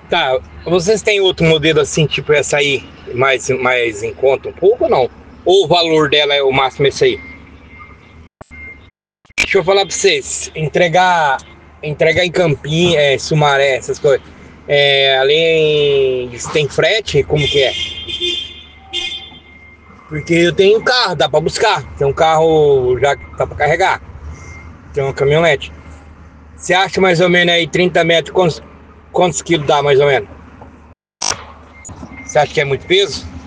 Tá, vocês têm outro modelo assim, tipo essa aí, mais em conta um pouco ou não? Ou o valor dela é o máximo esse aí? Deixa eu falar pra vocês, entregar em Campinas, Sumaré, essas coisas. Além disso, tem frete, como que é? Porque eu tenho um carro, dá pra buscar. Tem um carro já que dá pra carregar. Tem uma caminhonete. Você acha mais ou menos aí 30 metros, quantos quilos dá mais ou menos? Você acha que é muito peso?